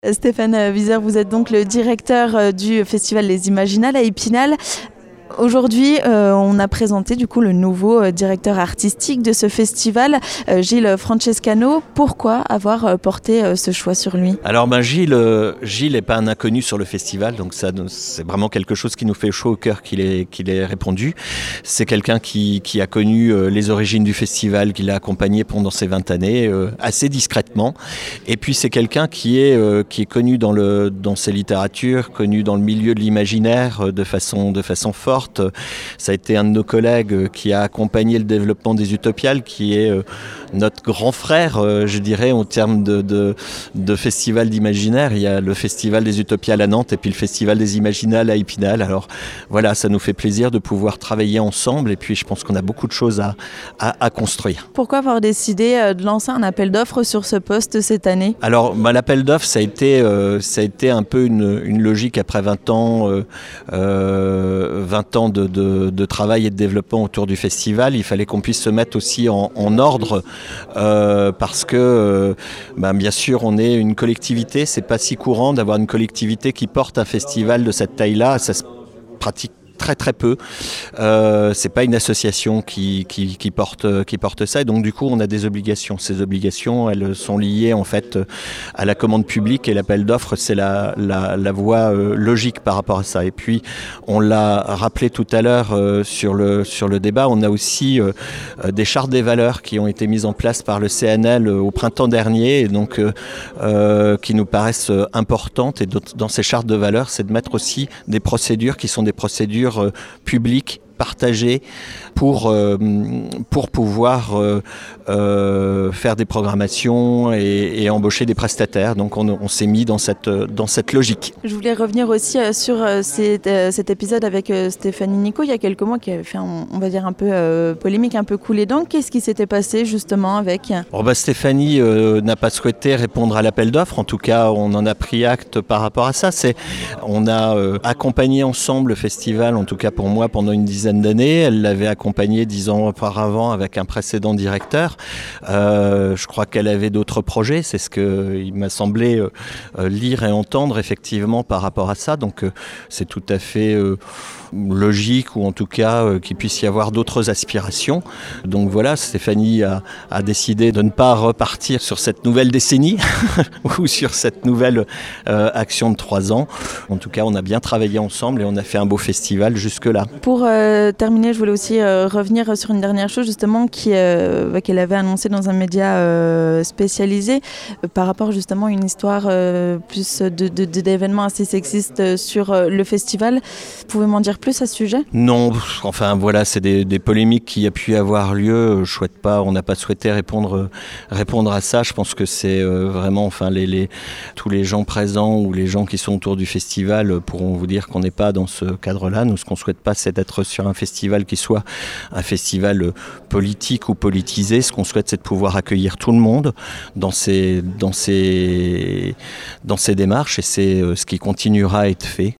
Stéphane Wieser, vous êtes donc le directeur du festival Les Imaginales à Épinal. Aujourd'hui, on a présenté du coup le nouveau directeur artistique de ce festival, Gilles Francescano. Pourquoi avoir porté ce choix sur lui ? Alors Gilles n'est pas un inconnu sur le festival, donc ça c'est vraiment quelque chose qui nous fait chaud au cœur qu'il ait répondu. C'est quelqu'un qui a connu les origines du festival, qui l'a accompagné pendant ces 20 années, assez discrètement. Et puis c'est quelqu'un qui est connu dans ses littératures, connu dans le milieu de l'imaginaire de façon forte. Ça a été un de nos collègues qui a accompagné le développement des Utopiales, qui est notre grand frère, je dirais, en termes de festival d'imaginaire. Il y a le festival des Utopiales à Nantes et puis le festival des Imaginales à Épinal. Alors voilà, ça nous fait plaisir de pouvoir travailler ensemble et puis je pense qu'on a beaucoup de choses à construire. Pourquoi avoir décidé de lancer un appel d'offres sur ce poste cette année ? Alors l'appel d'offres, ça a été un peu une logique après 20 ans de travail et de développement autour du festival. Il fallait qu'on puisse se mettre aussi en ordre parce que bien sûr on est une collectivité, c'est pas si courant d'avoir une collectivité qui porte un festival de cette taille-là, ça se pratique très très peu. C'est pas une association qui porte ça et donc du coup on a des obligations. Ces obligations elles sont liées en fait à la commande publique et l'appel d'offres c'est la voie logique par rapport à ça. Et puis on l'a rappelé tout à l'heure sur le débat, on a aussi des chartes des valeurs qui ont été mises en place par le CNL au printemps dernier et donc qui nous paraissent importantes et dans ces chartes de valeurs c'est de mettre aussi des procédures qui sont des procédures publiques, partagées pour pouvoir faire des programmations et embaucher des prestataires. Donc on s'est mis dans cette logique. Je voulais revenir aussi sur cet épisode avec Stéphanie Nico il y a quelques mois qui avait fait on va dire un peu polémique, un peu coulé d'encre. Qu'est-ce qui s'était passé justement avec Stéphanie n'a pas souhaité répondre à l'appel d'offres. En tout cas, on en a pris acte par rapport à ça. On a accompagné ensemble le festival, en tout cas pour moi, pendant une dizaine d'années. Elle l'avait accompagné 10 ans auparavant avec un précédent directeur. Je crois qu'elle avait d'autres projets. C'est ce qu'il m'a semblé lire et entendre effectivement par rapport à ça. Donc c'est tout à fait logique ou en tout cas qu'il puisse y avoir d'autres aspirations. Donc voilà, Stéphanie a décidé de ne pas repartir sur cette nouvelle décennie ou sur cette nouvelle action de 3 ans. En tout cas, on a bien travaillé ensemble et on a fait un beau festival jusque-là. Pour terminer, je voulais aussi revenir sur une dernière chose justement qu'elle avait annoncée dans un média spécialisé par rapport justement à une histoire plus d'événements assez sexistes sur le festival. Vous pouvez m'en dire plus à ce sujet ? Non, enfin voilà, c'est des polémiques qui a pu avoir lieu. On n'a pas souhaité répondre à ça. Je pense que c'est vraiment, tous les gens présents ou les gens qui sont autour du festival pourront vous dire qu'on n'est pas dans ce cadre-là. Nous, ce qu'on ne souhaite pas, c'est d'être sur un festival qui soit un festival politique ou politisé. Ce qu'on souhaite, c'est de pouvoir accueillir tout le monde dans ces démarches et c'est ce qui continuera à être fait.